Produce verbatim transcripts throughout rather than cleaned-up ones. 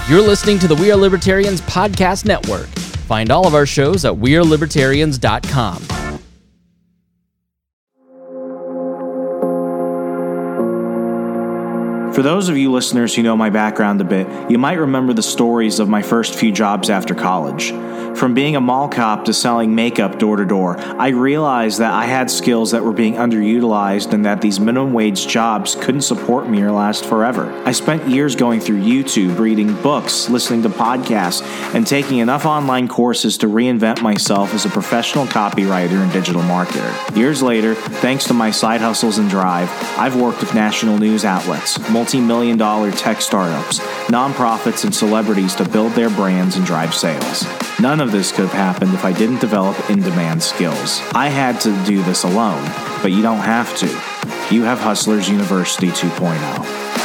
You're listening to the We Are Libertarians Podcast Network. Find all of our shows at we are libertarians dot com. For those of you listeners who know my background a bit, you might remember the stories of my first few jobs after college. From being a mall cop to selling makeup door to door, I realized that I had skills that were being underutilized and that these minimum wage jobs couldn't support me or last forever. I spent years going through YouTube, reading books, listening to podcasts, and taking enough online courses to reinvent myself as a professional copywriter and digital marketer. Years later, thanks to my side hustles and drive, I've worked with national news outlets, multi-million dollar tech startups, nonprofits, and celebrities to build their brands and drive sales. None of this could have happened if I didn't develop in-demand skills. I had to do this alone, but you don't have to. You have Hustlers University two point oh.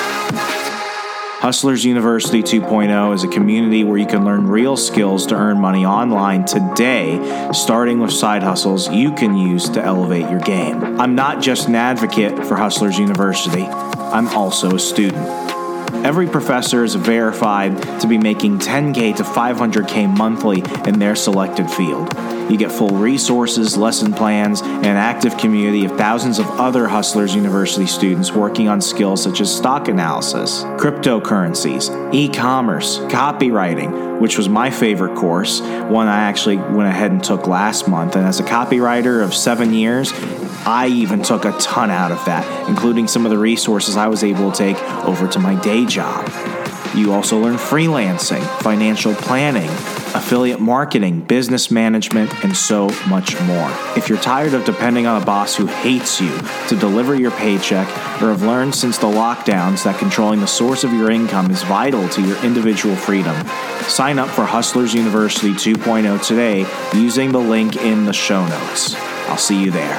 Hustlers University two point oh is a community where you can learn real skills to earn money online today, starting with side hustles you can use to elevate your game. I'm not just an advocate for Hustlers University, I'm also a student. Every professor is verified to be making ten K to five hundred K monthly in their selected field. You get full resources, lesson plans, and an active community of thousands of other Hustlers University students working on skills such as stock analysis, cryptocurrencies, e-commerce, copywriting, which was my favorite course, one I actually went ahead and took last month. And as a copywriter of seven years, I even took a ton out of that, including some of the resources I was able to take over to my day job. You also learn freelancing, financial planning, affiliate marketing, business management, and so much more. If you're tired of depending on a boss who hates you to deliver your paycheck, or have learned since the lockdowns that controlling the source of your income is vital to your individual freedom, sign up for Hustlers University two point oh today using the link in the show notes. I'll see you there.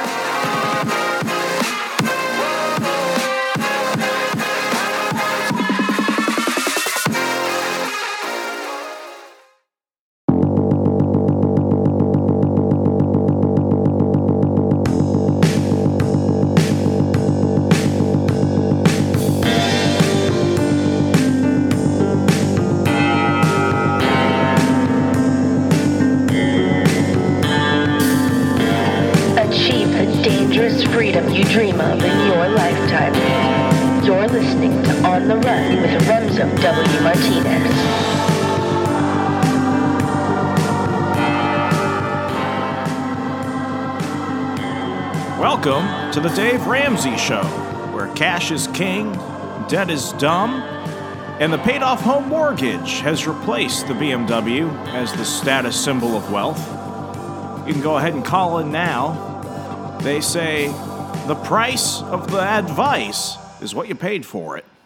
Welcome to the Dave Ramsey Show, where cash is king, debt is dumb, and the paid-off home mortgage has replaced the B M W as the status symbol of wealth. You can go ahead and call in now. They say the price of the advice is what you paid for it.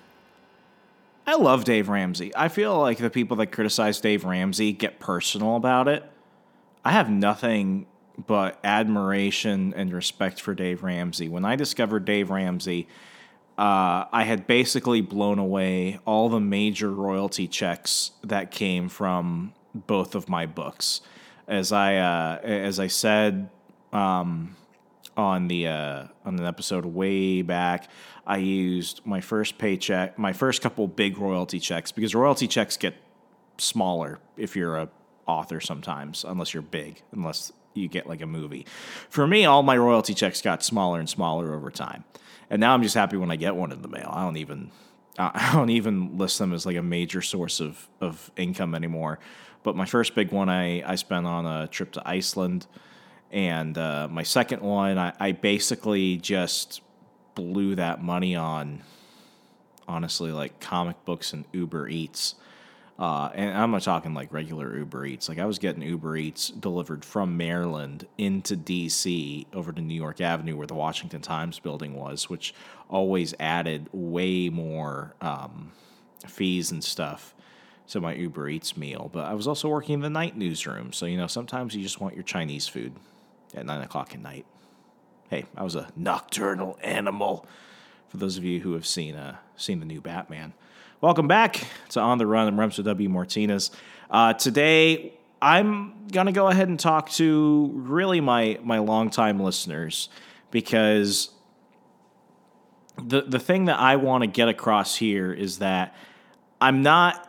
I love Dave Ramsey. I feel like the people that criticize Dave Ramsey get personal about it. I have nothing but admiration and respect for Dave Ramsey. When I discovered Dave Ramsey, uh, I had basically blown away all the major royalty checks that came from both of my books. As I uh, as I said um, on the uh, on an episode way back, I used my first paycheck, my first couple big royalty checks, because royalty checks get smaller if you're a author sometimes, unless you're big, unless you get like a movie. For me, all my royalty checks got smaller and smaller over time. And now I'm just happy when I get one in the mail. I don't even I don't even list them as like a major source of, of income anymore. But my first big one I, I spent on a trip to Iceland. And uh, my second one, I, I basically just blew that money on, honestly, like comic books and Uber Eats. Uh, and I'm not talking like regular Uber Eats. Like I was getting Uber Eats delivered from Maryland into D C over to New York Avenue where the Washington Times building was, which always added way more um, fees and stuff to my Uber Eats meal. But I was also working in the night newsroom. So, you know, sometimes you just want your Chinese food at nine o'clock at night. Hey, I was a nocturnal animal. For those of you who have seen uh, seen the new Batman. Welcome back to On the Run. I'm Remso W. Martinez. Uh, today, I'm going to go ahead and talk to really my, my longtime listeners, because the, the thing that I want to get across here is that I'm not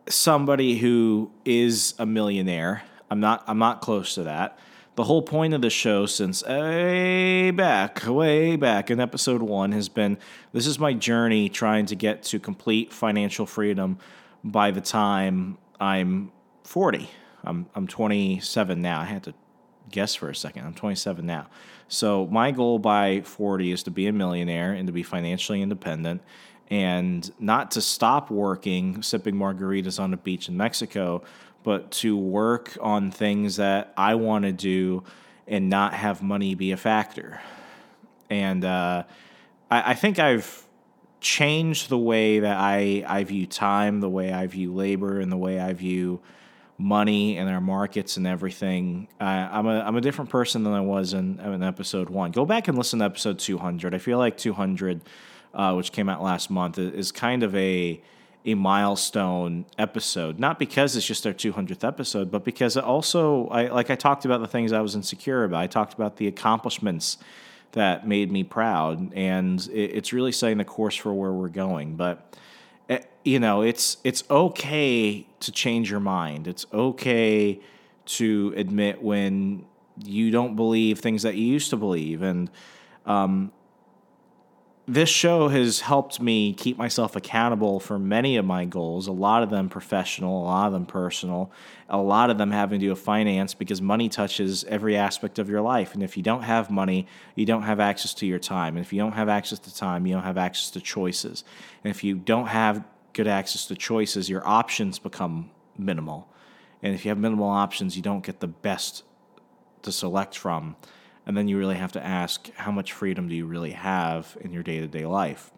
somebody who is a millionaire. I'm not I'm not close to that. The whole point of the show since way back, way back in episode one has been, this is my journey trying to get to complete financial freedom by the time I'm forty. I'm I'm twenty-seven now. I had to guess for a second. I'm twenty-seven now. So my goal by forty is to be a millionaire and to be financially independent and not to stop working, sipping margaritas on the beach in Mexico, but to work on things that I want to do and not have money be a factor. And uh, I, I think I've changed the way that I, I view time, the way I view labor, and the way I view money and our markets and everything. Uh, I'm a I'm a different person than I was in, in episode one. Go back and listen to episode two hundred. I feel like two hundred, uh, which came out last month, is kind of a a milestone episode. Not because it's just our two hundredth episode, but because it also, I like I talked about the things I was insecure about. I talked about the accomplishments that made me proud, and it, it's really setting the course for where we're going. But you know, it's it's okay to change your mind. It's okay to admit when you don't believe things that you used to believe. And um, this show has helped me keep myself accountable for many of my goals, a lot of them professional, a lot of them personal, a lot of them having to do with finance, because money touches every aspect of your life. And if you don't have money, you don't have access to your time. And if you don't have access to time, you don't have access to choices. And if you don't have good access to choices, your options become minimal. And if you have minimal options, you don't get the best to select from. And then you really have to ask, how much freedom do you really have in your day-to-day life?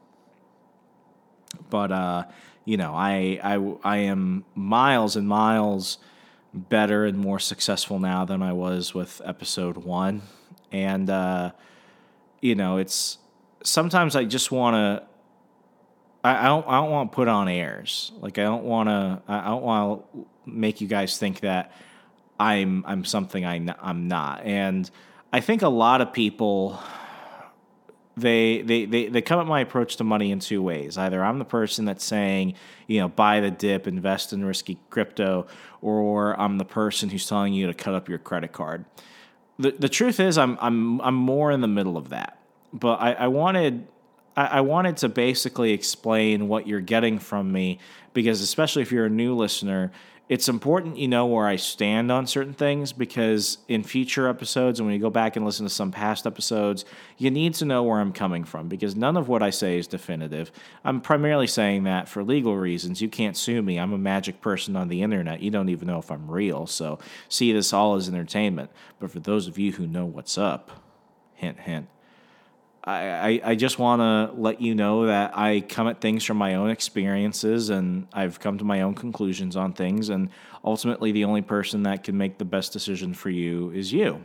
But, uh, you know, I, I, I am miles and miles better and more successful now than I was with episode one. And, uh, you know, it's sometimes I just want to, I, I don't, I don't want to put on airs. Like, I don't want to, I don't want to make you guys think that I'm, I'm something I, I'm not. And I think a lot of people, they, they they they come at my approach to money in two ways. Either I'm the person that's saying, you know, buy the dip, invest in risky crypto, or I'm the person who's telling you to cut up your credit card. The the truth is, I'm I'm I'm more in the middle of that. But I, I wanted I, I wanted to basically explain what you're getting from me, because especially if you're a new listener, it's important you know where I stand on certain things, because in future episodes, and when you go back and listen to some past episodes, you need to know where I'm coming from, because none of what I say is definitive. I'm primarily saying that for legal reasons. You can't sue me. I'm a magic person on the internet. You don't even know if I'm real, so see this all as entertainment. But for those of you who know what's up, hint, hint, I, I, I just want to let you know that I come at things from my own experiences, and I've come to my own conclusions on things, and ultimately the only person that can make the best decision for you is you.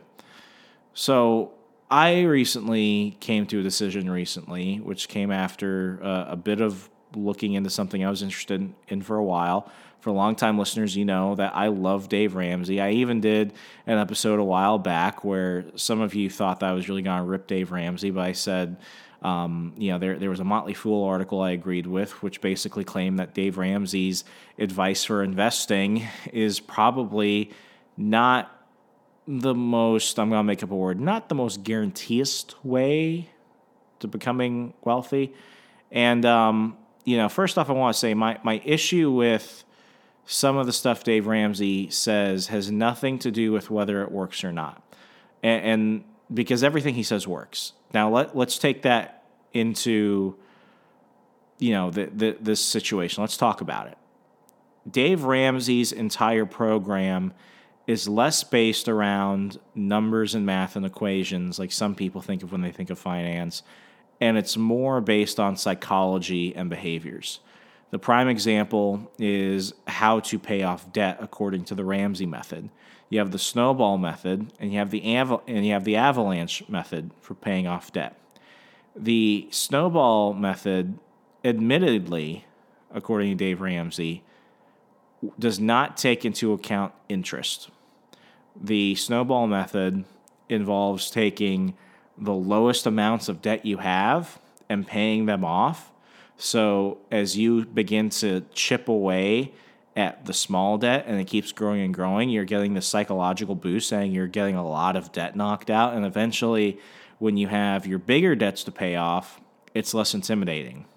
So I recently came to a decision recently, which came after uh, a bit of looking into something I was interested in, in for a while. For longtime listeners, you know that I love Dave Ramsey. I even did an episode a while back where some of you thought that I was really going to rip Dave Ramsey, but I said, um, you know, there there was a Motley Fool article I agreed with, which basically claimed that Dave Ramsey's advice for investing is probably not the most, I'm going to make up a word, not the most guaranteeist way to becoming wealthy. And, um, you know, first off, I want to say my, my issue with some of the stuff Dave Ramsey says has nothing to do with whether it works or not. And, and because everything he says works. Now, let, let's take that into, you know, the, the, this situation. Let's talk about it. Dave Ramsey's entire program is less based around numbers and math and equations like some people think of when they think of finance, and it's more based on psychology and behaviors. The prime example is how to pay off debt according to the Ramsey method. You have the snowball method, and you have the aval- and you have the avalanche method for paying off debt. The snowball method, admittedly, according to Dave Ramsey, does not take into account interest. The snowball method involves taking the lowest amounts of debt you have and paying them off. So as you begin to chip away at the small debt and it keeps growing and growing, you're getting this psychological boost saying you're getting a lot of debt knocked out. And eventually, when you have your bigger debts to pay off, it's less intimidating.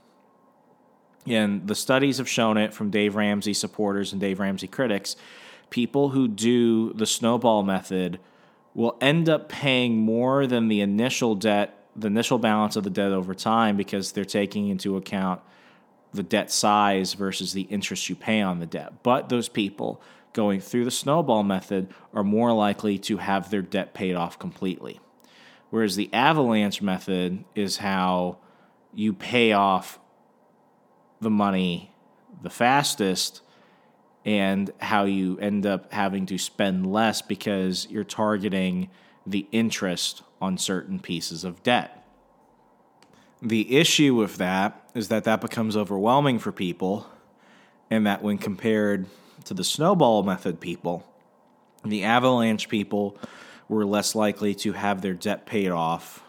And the studies have shown it from Dave Ramsey supporters and Dave Ramsey critics. People who do the snowball method will end up paying more than the initial debt, the initial balance of the debt over time, because they're taking into account the debt size versus the interest you pay on the debt. But those people going through the snowball method are more likely to have their debt paid off completely. Whereas the avalanche method is how you pay off the money the fastest and how you end up having to spend less because you're targeting the interest on certain pieces of debt. The issue with that is that that becomes overwhelming for people, and that when compared to the snowball method people, the avalanche people were less likely to have their debt paid off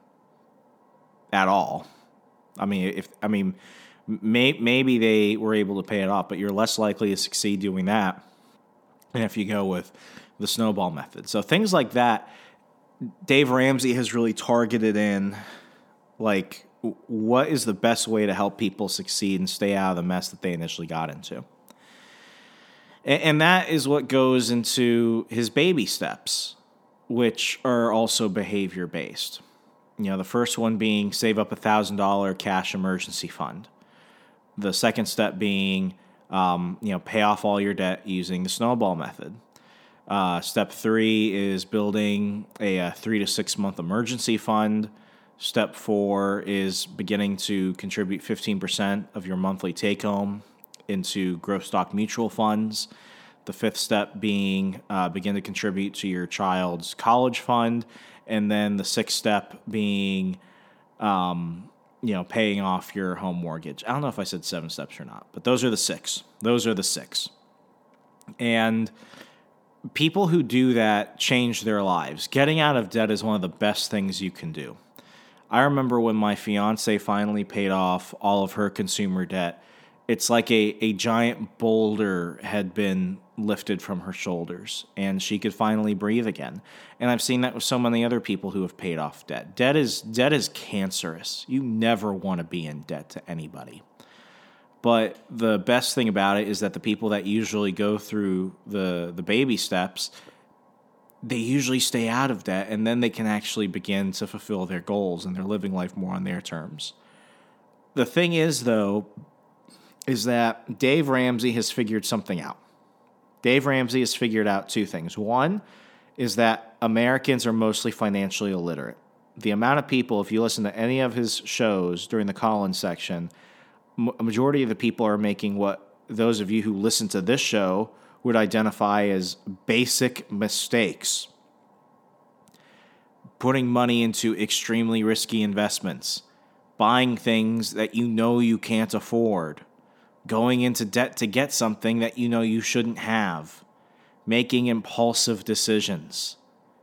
at all. I mean, if I mean, may, maybe they were able to pay it off, but you're less likely to succeed doing that than if you go with the snowball method. So things like that, Dave Ramsey has really targeted in, like, what is the best way to help people succeed and stay out of the mess that they initially got into. And, and that is what goes into his baby steps, which are also behavior-based. You know, the first one being save up a one thousand dollars cash emergency fund. The second step being, um, you know, pay off all your debt using the snowball method. Uh, step three is building a, a three to six month emergency fund. Step four is beginning to contribute fifteen percent of your monthly take-home into growth stock mutual funds. The fifth step being uh, begin to contribute to your child's college fund. And then the sixth step being, um, you know, paying off your home mortgage. I don't know if I said seven steps or not, but those are the six. Those are the six. And people who do that change their lives. Getting out of debt is one of the best things you can do. I remember when my fiance finally paid off all of her consumer debt, it's like a, a giant boulder had been lifted from her shoulders, and she could finally breathe again. And I've seen that with so many other people who have paid off debt. Debt is debt is cancerous. You never want to be in debt to anybody. But the best thing about it is that the people that usually go through the, the baby steps, they usually stay out of debt, and then they can actually begin to fulfill their goals, and they're living life more on their terms. The thing is, though, is that Dave Ramsey has figured something out. Dave Ramsey has figured out two things. One is that Americans are mostly financially illiterate. The amount of people, if you listen to any of his shows during the call-in section, a majority of the people are making what those of you who listen to this show would identify as basic mistakes. Putting money into extremely risky investments, buying things that you know you can't afford, going into debt to get something that you know you shouldn't have, making impulsive decisions.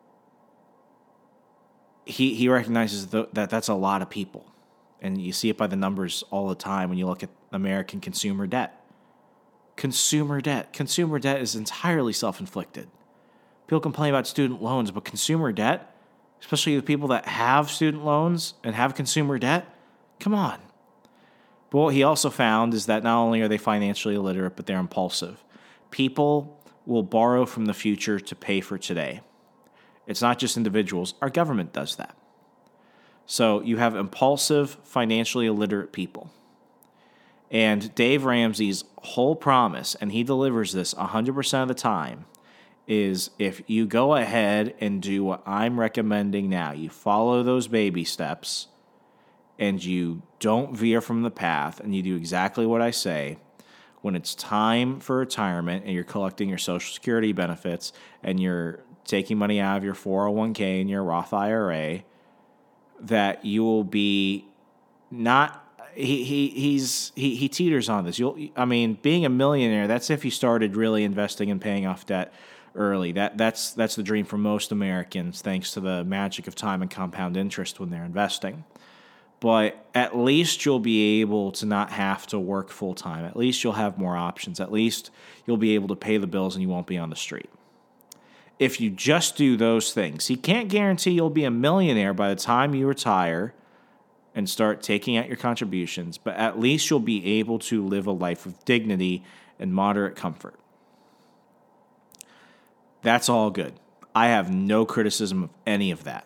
He he recognizes th- that that's a lot of people. And you see it by the numbers all the time when you look at American consumer debt. Consumer debt. Consumer debt is entirely self-inflicted. People complain about student loans, but consumer debt, especially the people that have student loans and have consumer debt, come on. But what he also found is that not only are they financially illiterate, but they're impulsive. People will borrow from the future to pay for today. It's not just individuals. Our government does that. So you have impulsive, financially illiterate people. And Dave Ramsey's whole promise, and he delivers this one hundred percent of the time, is if you go ahead and do what I'm recommending now, you follow those baby steps, and you don't veer from the path, and you do exactly what I say, when it's time for retirement and you're collecting your Social Security benefits and you're taking money out of your four oh one k and your Roth I R A, that you will be not... He he he's he he teeters on this. You'll I mean, being a millionaire, that's if you started really investing and paying off debt early. That that's that's the dream for most Americans, thanks to the magic of time and compound interest when they're investing. but at least you'll be able to not have to work full time. At least you'll have more options. At least you'll be able to pay the bills and you won't be on the street. If you just do those things, he can't guarantee you'll be a millionaire by the time you retire and start taking out your contributions, but at least you'll be able to live a life of dignity and moderate comfort. That's all good. I have no criticism of any of that.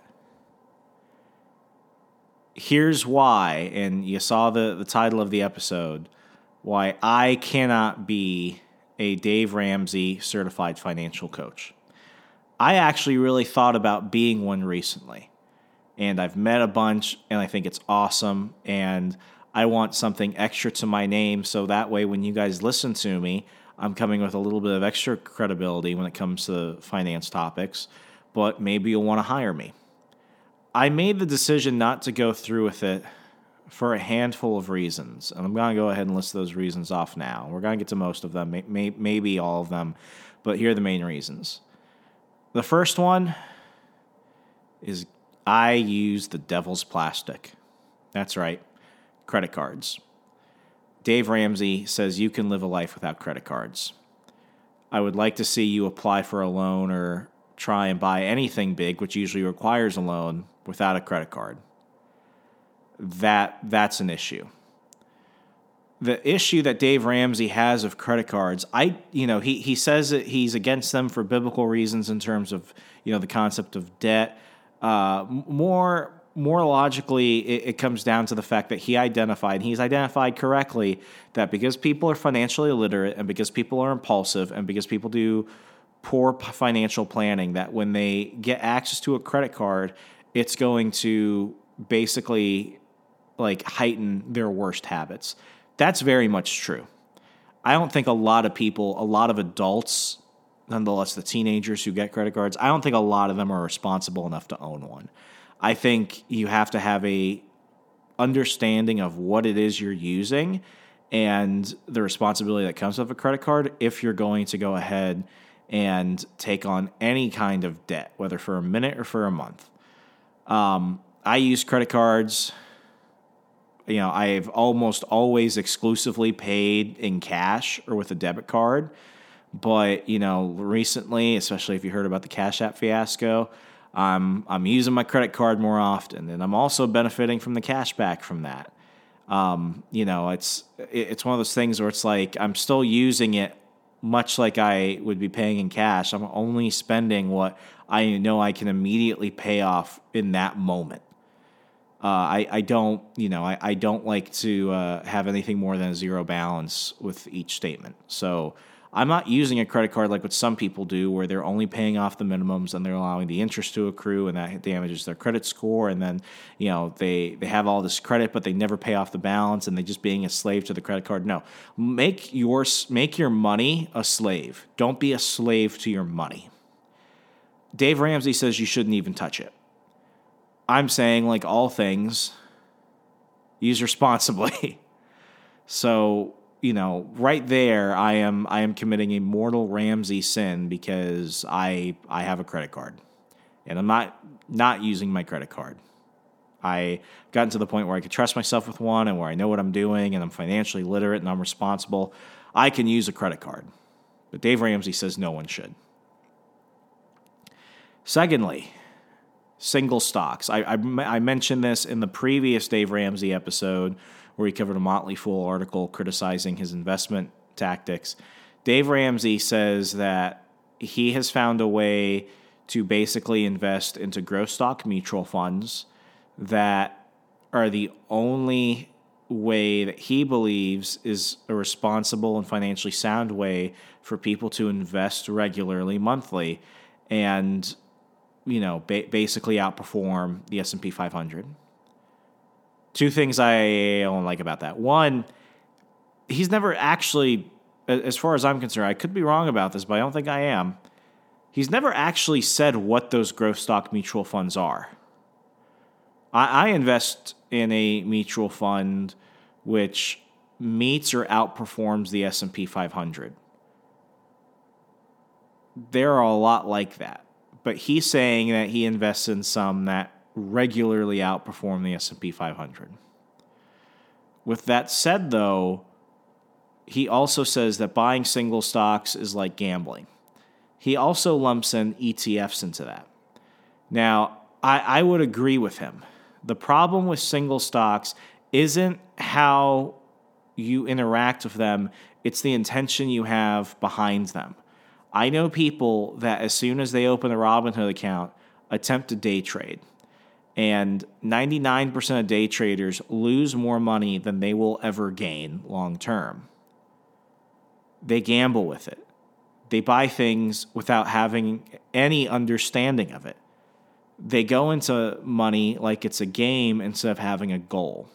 Here's why, and you saw the, the title of the episode, why I cannot be a Dave Ramsey certified financial coach. I actually really thought about being one recently, and I've met a bunch, and I think it's awesome, and I want something extra to my name so that way when you guys listen to me, I'm coming with a little bit of extra credibility when it comes to finance topics, but maybe you'll want to hire me. I made the decision not to go through with it for a handful of reasons, and I'm going to go ahead and list those reasons off now. We're going to get to most of them, may, may, maybe all of them, but here are the main reasons. The first one is I use the devil's plastic. That's right, credit cards. Dave Ramsey says you can live a life without credit cards. I would like to see you apply for a loan or try and buy anything big, which usually requires a loan, without a credit card. That that's an issue. The issue that Dave Ramsey has of credit cards, I you know, he he says that he's against them for biblical reasons in terms of, you know, the concept of debt. Uh, more more logically, it, it comes down to the fact that he identified, he's identified correctly, that because people are financially illiterate and because people are impulsive and because people do poor financial planning, that when they get access to a credit card, it's going to basically like heighten their worst habits. That's very much true. I don't think a lot of people, a lot of adults, nonetheless the teenagers who get credit cards, I don't think a lot of them are responsible enough to own one. I think you have to have a understanding of what it is you're using and the responsibility that comes with a credit card if you're going to go ahead and take on any kind of debt, whether for a minute or for a month. Um, I use credit cards. You know, I've almost always exclusively paid in cash or with a debit card. But, you know, recently, especially if you heard about the Cash App fiasco, um, I'm using my credit card more often. And I'm also benefiting from the cash back from that. Um, you know, it's it's one of those things where it's like I'm still using it much like I would be paying in cash. I'm only spending what I know I can immediately pay off in that moment. Uh, I, I don't, you know, I, I don't like to uh, have anything more than a zero balance with each statement. So I'm not using a credit card like what some people do, where they're only paying off the minimums and they're allowing the interest to accrue, and that damages their credit score. And then, you know, they, they have all this credit, but they never pay off the balance, and they're just being a slave to the credit card. No, make your make your money a slave. Don't be a slave to your money. Dave Ramsey says you shouldn't even touch it. I'm saying, like all things, use responsibly. So, you know, right there, I am I am committing a mortal Ramsey sin because I I have a credit card, and I'm not not using my credit card. I gotten to the point where I could trust myself with one, and where I know what I'm doing, and I'm financially literate, and I'm responsible. I can use a credit card, but Dave Ramsey says no one should. Secondly, single stocks. I, I, I mentioned this in the previous Dave Ramsey episode where he covered a Motley Fool article criticizing his investment tactics. Dave Ramsey says that he has found a way to basically invest into growth stock mutual funds that are the only way that he believes is a responsible and financially sound way for people to invest regularly, monthly, and you know, ba- basically outperform the S and P five hundred. Two things I don't like about that. One, he's never actually, as far as I'm concerned, I could be wrong about this, but I don't think I am. He's never actually said what those growth stock mutual funds are. I, I invest in a mutual fund which meets or outperforms the S and P five hundred. There are a lot like that. But he's saying that he invests in some that regularly outperform the S and P five hundred. With that said, though, he also says that buying single stocks is like gambling. He also lumps in E T Fs into that. Now, I, I would agree with him. The problem with single stocks isn't how you interact with them, it's the intention you have behind them. I know people that as soon as they open a Robinhood account, attempt to day trade. And ninety-nine percent of day traders lose more money than they will ever gain long term. They gamble with it. They buy things without having any understanding of it. They go into money like it's a game instead of having a goal.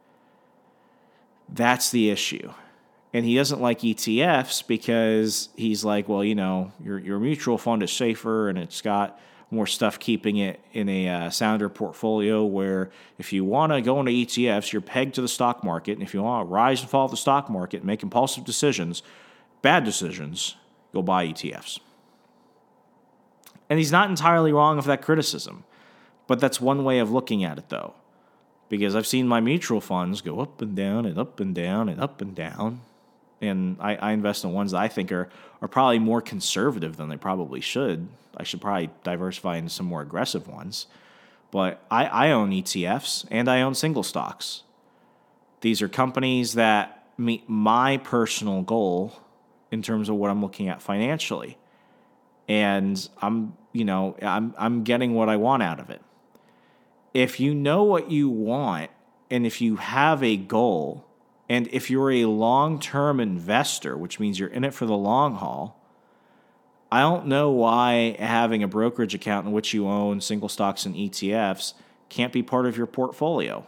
That's the issue. And he doesn't like E T Fs because he's like, well, you know, your your mutual fund is safer and it's got more stuff keeping it in a uh, sounder portfolio where if you want to go into E T Fs, you're pegged to the stock market. And if you want to rise and fall of the stock market and make impulsive decisions, bad decisions, go buy E T Fs. And he's not entirely wrong with that criticism. But that's one way of looking at it, though. Because I've seen my mutual funds go up and down and up and down and up and down. And I, I invest in ones that I think are, are probably more conservative than they probably should. I should probably diversify into some more aggressive ones. But I, I own E T Fs and I own single stocks. These are companies that meet my personal goal in terms of what I'm looking at financially. And I'm, you know, I'm I'm getting what I want out of it. If you know what you want and if you have a goal, and if you're a long-term investor, which means you're in it for the long haul, I don't know why having a brokerage account in which you own single stocks and E T Fs can't be part of your portfolio.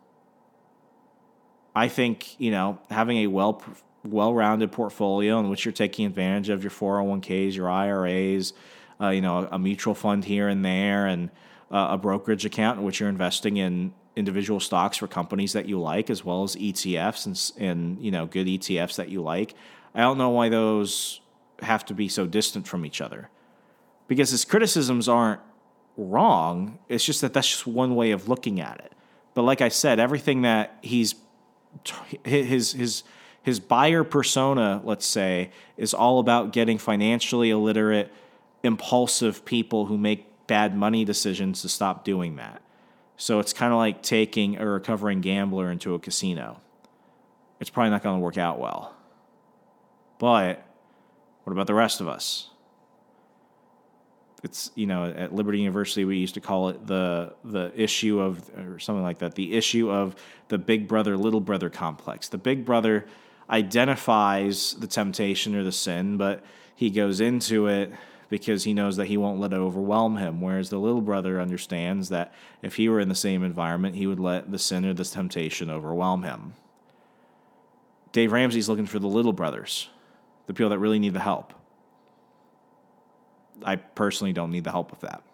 I think, you know, having a well, well-rounded portfolio in which you're taking advantage of your four oh one k's, your I R As, uh, you know, a mutual fund here and there, and uh, a brokerage account in which you're investing in individual stocks for companies that you like, as well as E T Fs and, and you know, good E T Fs that you like. I don't know why those have to be so distant from each other, because his criticisms aren't wrong. It's just that that's just one way of looking at it. But like I said, everything that he's his his his buyer persona, let's say, is all about getting financially illiterate, impulsive people who make bad money decisions to stop doing that. So it's kind of like taking a recovering gambler into a casino. It's probably not going to work out well. But what about the rest of us? It's, you know, at Liberty University, we used to call it the the issue of, or something like that, the issue of the big brother, little brother complex. The big brother identifies the temptation or the sin, but he goes into it because he knows that he won't let it overwhelm him, whereas the little brother understands that if he were in the same environment, he would let the sin or the temptation overwhelm him. Dave Ramsey's looking for the little brothers, the people that really need the help. I personally don't need the help with that.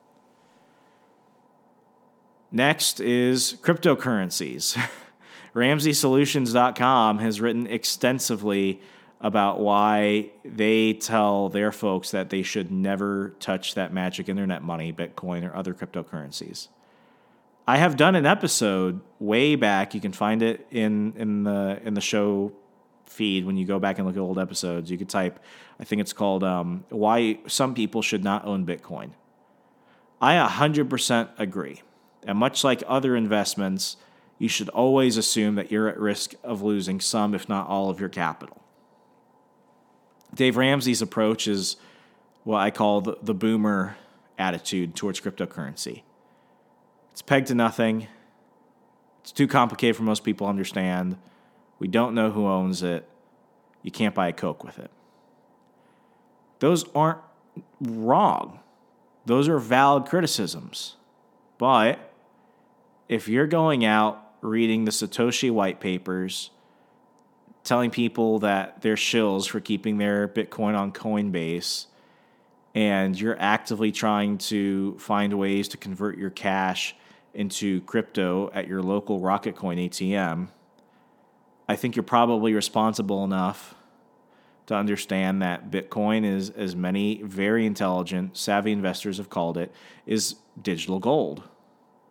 Next is cryptocurrencies. Ramsey Solutions dot com has written extensively about why they tell their folks that they should never touch that magic internet money, Bitcoin, or other cryptocurrencies. I have done an episode way back. You can find it in in the in the show feed when you go back and look at old episodes. You could type, I think it's called um, Why Some People Should Not Own Bitcoin. I one hundred percent agree. And much like other investments, you should always assume that you're at risk of losing some, if not all, of your capital. Dave Ramsey's approach is what I call the, the boomer attitude towards cryptocurrency. It's pegged to nothing. It's too complicated for most people to understand. We don't know who owns it. You can't buy a Coke with it. Those aren't wrong. Those are valid criticisms. But if you're going out reading the Satoshi white papers, telling people that they're shills for keeping their Bitcoin on Coinbase, and you're actively trying to find ways to convert your cash into crypto at your local Rocketcoin A T M, I think you're probably responsible enough to understand that Bitcoin is, as many very intelligent, savvy investors have called it, is digital gold.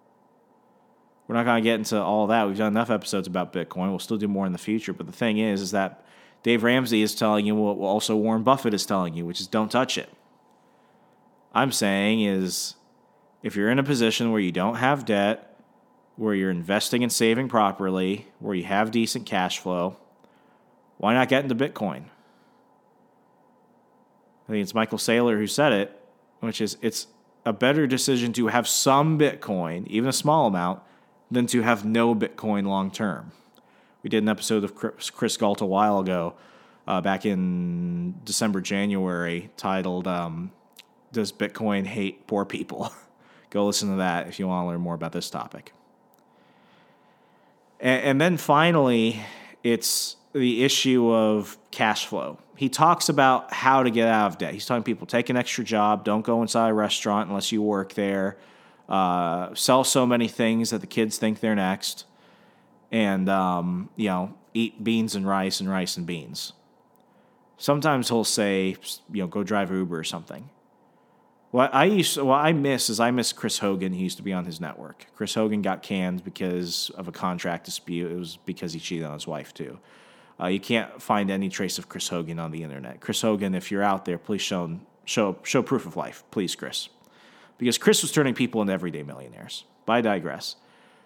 We're not going to get into all that. We've done enough episodes about Bitcoin. We'll still do more in the future. But the thing is, is that Dave Ramsey is telling you what also Warren Buffett is telling you, which is don't touch it. I'm saying is if you're in a position where you don't have debt, where you're investing and saving properly, where you have decent cash flow, why not get into Bitcoin? I think it's Michael Saylor who said it, which is it's a better decision to have some Bitcoin, even a small amount, than to have no Bitcoin long term. We did an episode of Chris Galt a while ago, uh, back in December, January, titled, um, Does Bitcoin Hate Poor People? Go listen to that if you want to learn more about this topic. And, and then finally, it's the issue of cash flow. He talks about how to get out of debt. He's telling people, take an extra job, don't go inside a restaurant unless you work there, uh, sell so many things that the kids think they're next, and, um, you know, eat beans and rice and rice and beans. Sometimes he'll say, you know, go drive Uber or something. What I used, what I miss is I miss Chris Hogan. He used to be on his network. Chris Hogan got canned because of a contract dispute. It was because he cheated on his wife, too. Uh, you can't find any trace of Chris Hogan on the internet. Chris Hogan, if you're out there, please show show show proof of life, please, Chris. Because Chris was turning people into everyday millionaires. But I digress.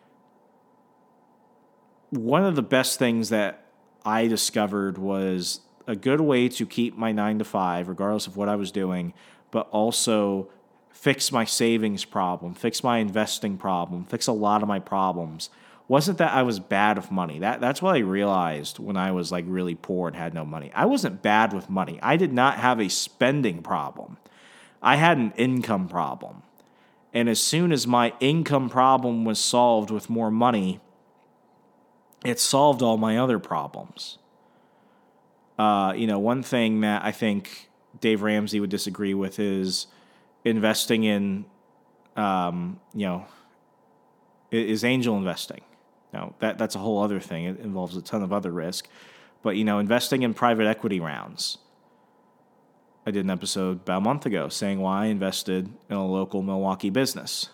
One of the best things that I discovered was a good way to keep my nine to five, regardless of what I was doing, but also fix my savings problem, fix my investing problem, fix a lot of my problems. Wasn't that I was bad with money. That That's what I realized when I was like really poor and had no money. I wasn't bad with money. I did not have a spending problem. I had an income problem. And as soon as my income problem was solved with more money, it solved all my other problems. Uh, you know, one thing that I think Dave Ramsey would disagree with is investing in, um, you know, is angel investing. Now, that that's a whole other thing. It involves a ton of other risk. But, you know, investing in private equity rounds. I did an episode about a month ago saying why I invested in a local Milwaukee business.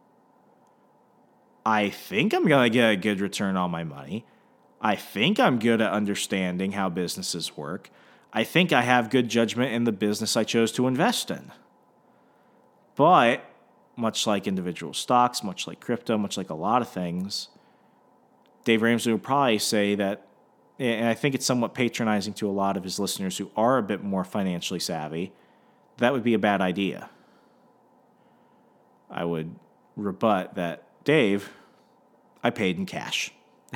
I think I'm going to get a good return on my money. I think I'm good at understanding how businesses work. I think I have good judgment in the business I chose to invest in. But, much like individual stocks, much like crypto, much like a lot of things, Dave Ramsey would probably say that, and I think it's somewhat patronizing to a lot of his listeners who are a bit more financially savvy, that would be a bad idea. I would rebut that, Dave, I paid in cash.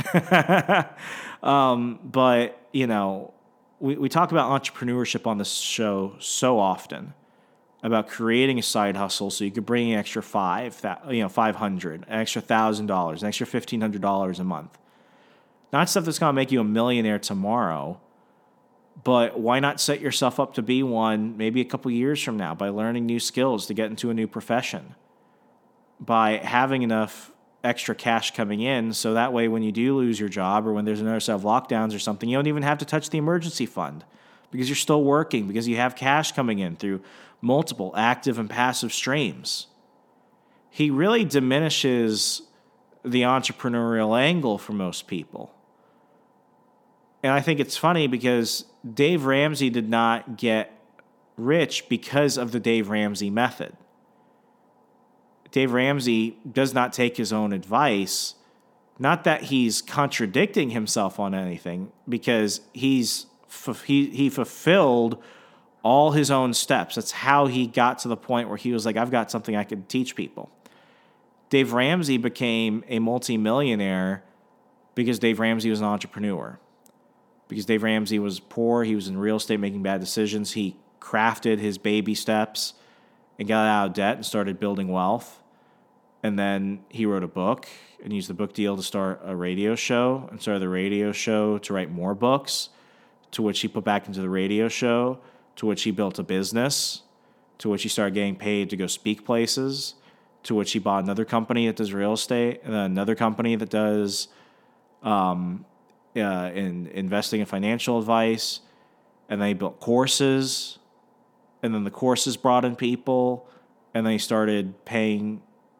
um, but, you know, we, we talk about entrepreneurship on this show so often, about creating a side hustle so you could bring an extra five, you know, five hundred, an extra thousand dollars, an extra fifteen hundred dollars a month. Not stuff that's going to make you a millionaire tomorrow, but why not set yourself up to be one maybe a couple years from now by learning new skills to get into a new profession, by having enough extra cash coming in so that way when you do lose your job or when there's another set of lockdowns or something, you don't even have to touch the emergency fund because you're still working, because you have cash coming in through multiple active and passive streams. He really diminishes the entrepreneurial angle for most people. And I think it's funny because Dave Ramsey did not get rich because of the Dave Ramsey method. Dave Ramsey does not take his own advice. Not that he's contradicting himself on anything, because he's he he fulfilled all his own steps. That's how he got to the point where he was like, I've got something I could teach people. Dave Ramsey became a multimillionaire because Dave Ramsey was an entrepreneur. Because Dave Ramsey was poor, he was in real estate making bad decisions. He crafted his baby steps and got out of debt and started building wealth. And then he wrote a book and used the book deal to start a radio show and started the radio show to write more books, to which he put back into the radio show, to which he built a business, to which he started getting paid to go speak places, to which he bought another company that does real estate, and then another company that does um, uh, in investing and financial advice, and then he built courses, and then the courses brought in people, and then he started paying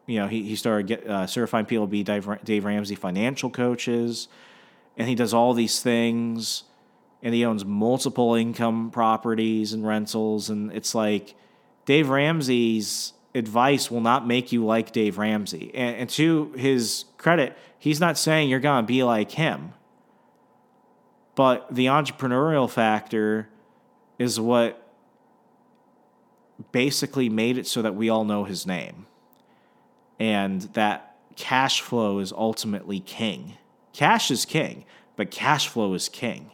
You know, he, he started get, uh, certifying people to be Dave, Dave Ramsey financial coaches, and he does all these things, and he owns multiple income properties and rentals, and it's like Dave Ramsey's advice will not make you like Dave Ramsey. And, and to his credit, he's not saying you're going to be like him. But the entrepreneurial factor is what basically made it so that we all know his name. And that cash flow is ultimately king. Cash is king, but cash flow is king.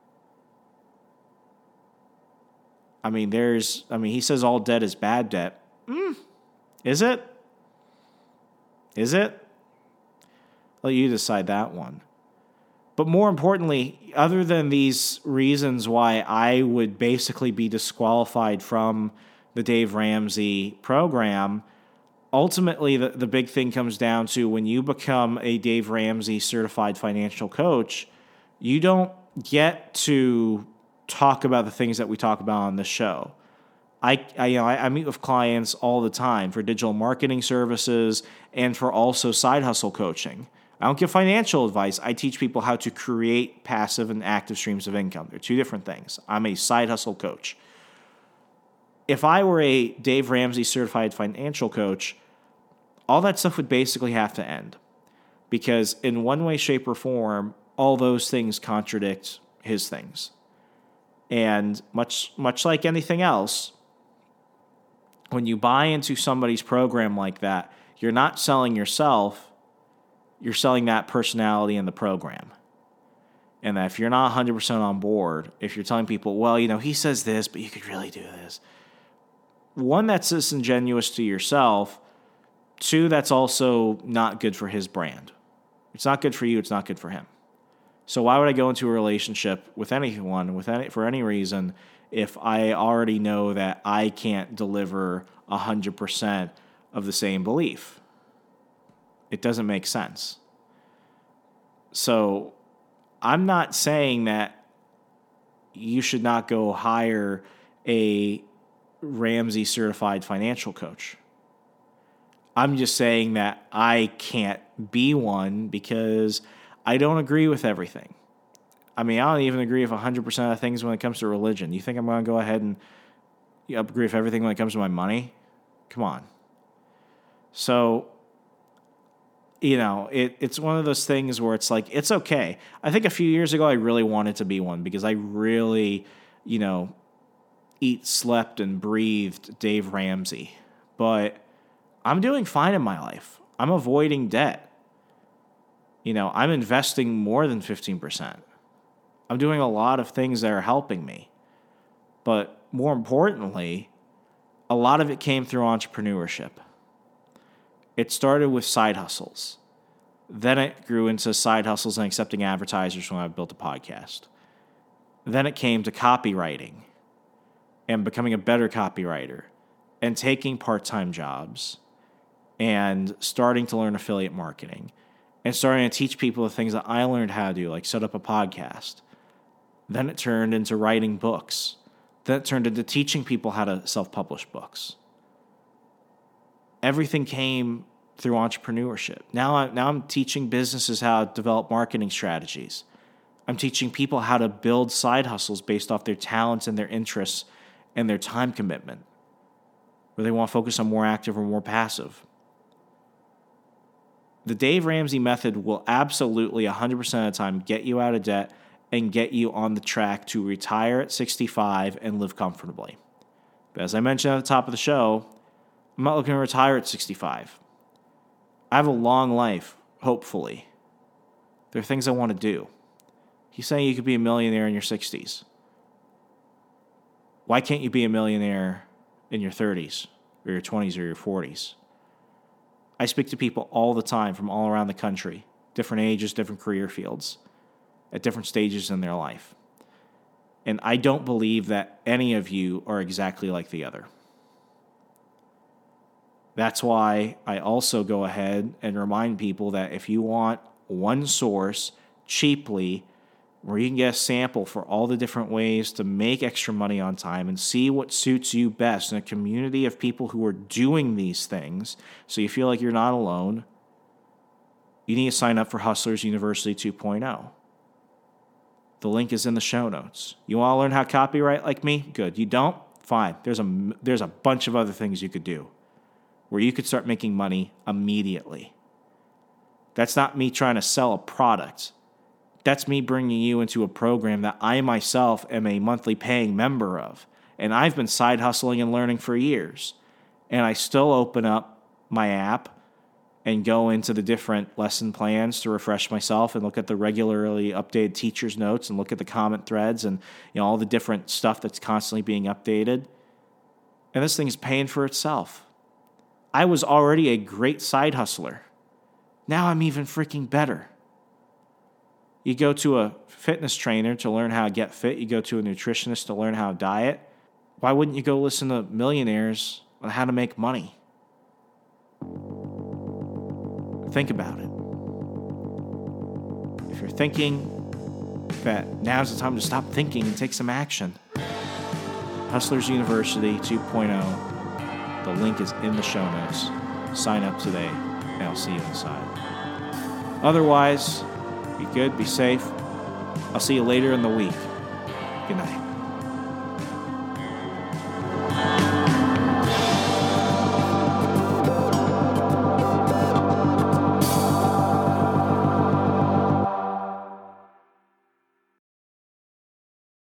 I mean, there's, I mean, he says all debt is bad debt. Mm, is it? Is it? Let you decide that one. But more importantly, other than these reasons why I would basically be disqualified from the Dave Ramsey program, ultimately the, the big thing comes down to when you become a Dave Ramsey certified financial coach, you don't get to talk about the things that we talk about on this show. I, I, you know, I, I meet with clients all the time for digital marketing services and for also side hustle coaching. I don't give financial advice. I teach people how to create passive and active streams of income. They're two different things. I'm a side hustle coach. If I were a Dave Ramsey certified financial coach, all that stuff would basically have to end. Because in one way, shape, or form, all those things contradict his things. And much much like anything else, when you buy into somebody's program like that, you're not selling yourself. You're selling that personality in the program. And that if you're not one hundred percent on board, if you're telling people, well, you know, he says this, but you could really do this. One, that's disingenuous to yourself. Two, that's also not good for his brand. It's not good for you. It's not good for him. So why would I go into a relationship with anyone, with any, for any reason, if I already know that I can't deliver one hundred percent of the same belief? It doesn't make sense. So I'm not saying that you should not go hire a Ramsey certified financial coach. I'm just saying that I can't be one because I don't agree with everything. I mean, I don't even agree with one hundred percent of things when it comes to religion. You think I'm going to go ahead and agree with everything when it comes to my money? Come on. So, you know, it, it's one of those things where it's like, it's okay. I think a few years ago, I really wanted to be one because I really, you know, eat, slept, and breathed Dave Ramsey. But I'm doing fine in my life. I'm avoiding debt. You know, I'm investing more than fifteen percent. I'm doing a lot of things that are helping me. But more importantly, a lot of it came through entrepreneurship. It started with side hustles. Then it grew into side hustles and accepting advertisers when I built a podcast. Then it came to copywriting and becoming a better copywriter and taking part-time jobs and starting to learn affiliate marketing and starting to teach people the things that I learned how to do, like set up a podcast. Then it turned into writing books. Then it turned into teaching people how to self-publish books. Everything came through entrepreneurship. Now, I, now I'm teaching businesses how to develop marketing strategies. I'm teaching people how to build side hustles based off their talents and their interests and their time commitment, where they want to focus on more active or more passive. The Dave Ramsey method will absolutely one hundred percent of the time get you out of debt and get you on the track to retire at sixty-five and live comfortably. But as I mentioned at the top of the show, I'm not looking to retire at sixty-five. I have a long life, hopefully. There are things I want to do. He's saying you could be a millionaire in your sixties. Why can't you be a millionaire in your thirties or your twenties or your forties? I speak to people all the time from all around the country, different ages, different career fields, at different stages in their life. And I don't believe that any of you are exactly like the other. That's why I also go ahead and remind people that if you want one source cheaply where you can get a sample for all the different ways to make extra money on time and see what suits you best in a community of people who are doing these things so you feel like you're not alone. You need to sign up for Hustlers University two point oh. The link is in the show notes. You want to learn how to copyright like me? Good. You don't? Fine. There's a, there's a bunch of other things you could do where you could start making money immediately. That's not me trying to sell a product. That's me bringing you into a program that I myself am a monthly paying member of. And I've been side hustling and learning for years. And I still open up my app and go into the different lesson plans to refresh myself and look at the regularly updated teacher's notes and look at the comment threads and, you know, all the different stuff that's constantly being updated. And this thing is paying for itself. I was already a great side hustler. Now I'm even freaking better. You go to a fitness trainer to learn how to get fit. You go to a nutritionist to learn how to diet. Why wouldn't you go listen to millionaires on how to make money? Think about it. If you're thinking that now's the time to stop thinking and take some action, Hustlers University two point oh, the link is in the show notes. Sign up today, and I'll see you inside. Otherwise, be good, be safe. I'll see you later in the week. Good night.